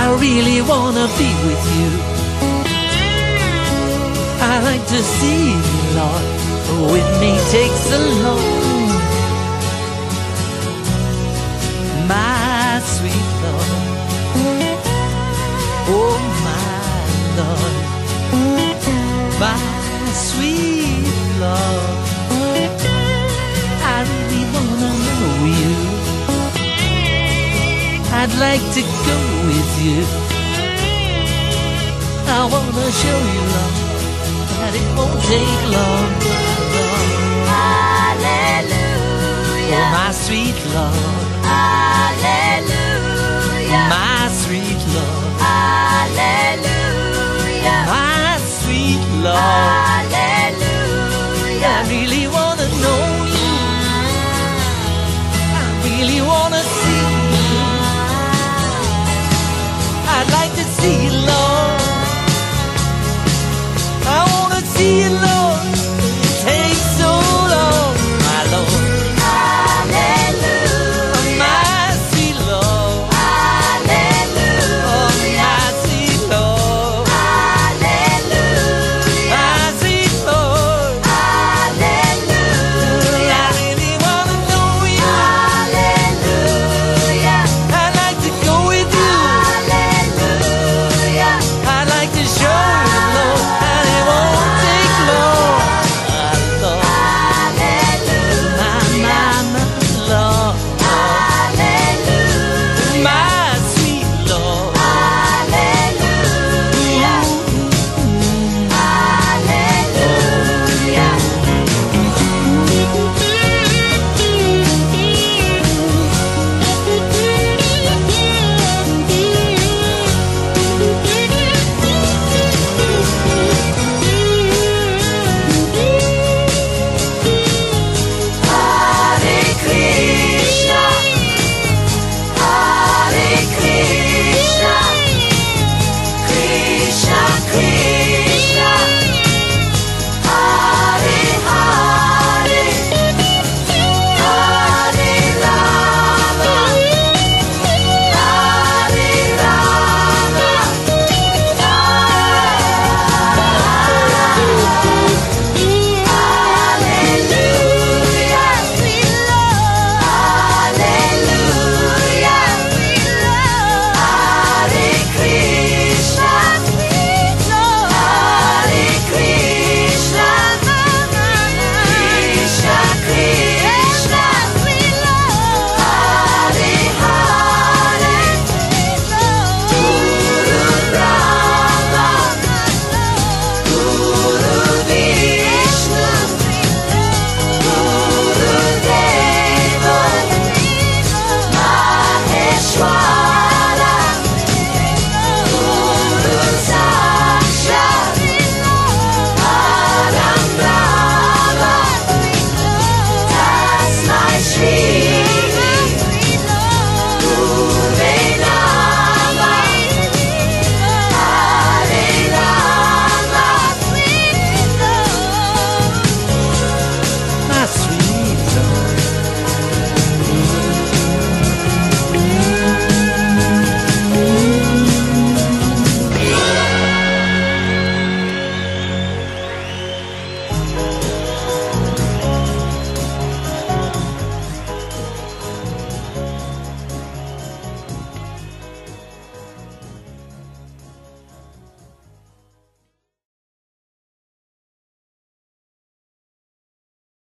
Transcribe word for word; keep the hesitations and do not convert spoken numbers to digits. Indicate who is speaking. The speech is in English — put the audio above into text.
Speaker 1: I really wanna be with you. I like to see you, Lord, but with me takes so long. My sweet Lord, oh my Lord, my sweet Lord, I really wanna know you. I'd like to go with you. I wanna show you, Lord, that it won't take long, my Lord.
Speaker 2: Hallelujah.
Speaker 1: Oh, my sweet Lord.
Speaker 2: Hallelujah.
Speaker 1: My sweet Lord.
Speaker 2: Hallelujah.
Speaker 1: My sweet Lord.
Speaker 2: Hallelujah.
Speaker 1: I really wanna know you. I really wanna see you. I'd like to see you, Lord.